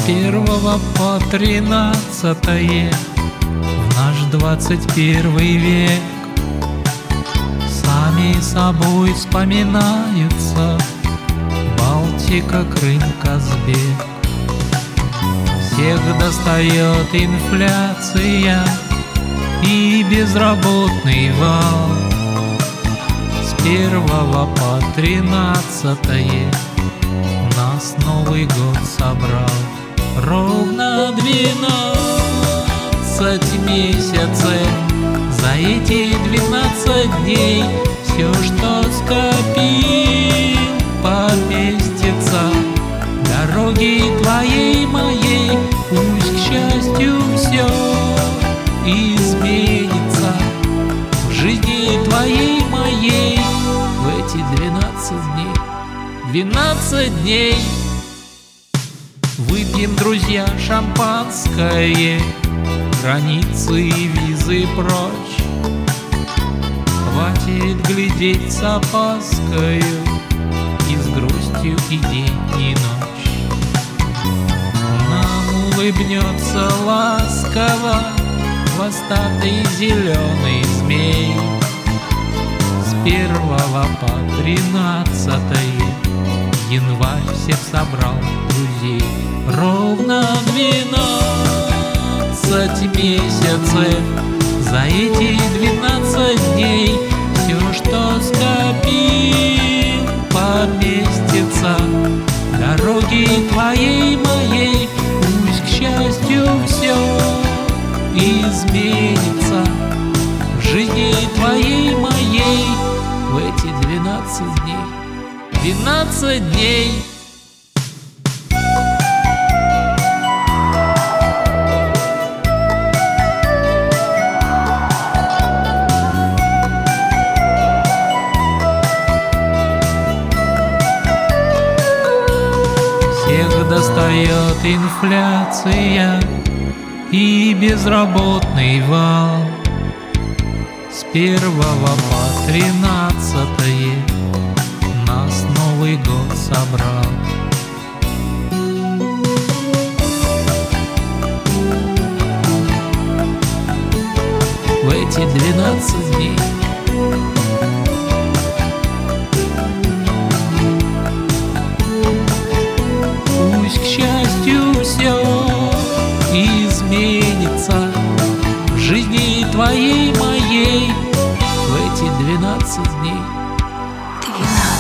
1 по 13 в наш 21 век сами собой вспоминаются Балтика, Крым, Казбек. Всех достает инфляция и безработный вал. С 1 по 13 нас Новый год собрал. Ровно 12 месяцев. За эти 12 дней все, что скопил, поместится. Дороги твоей, моей, пусть, к счастью, все изменится. В жизни твоей, моей, в эти 12 дней. 12 дней. Выпьем, друзья, шампанское, границы и визы прочь. Хватит глядеть с опаскою и с грустью и день, и ночь. Нам улыбнется ласково хвостатый зеленый змей. С 1 по 13 январь всех собрал друзей. Ровно 12 месяцев. За эти 12 дней все, что скопил, поместится. Дороги твоей, моей, пусть, к счастью, все изменится. В жизни твоей, моей, в эти 12 дней. 12 дней. Всех достает инфляция и безработный вал. С 1 по 13 нас Новый год собрал. В эти 12 дней. Пусть, к счастью, все изменится. В жизни твоей, моей, в эти 12 дней. 12.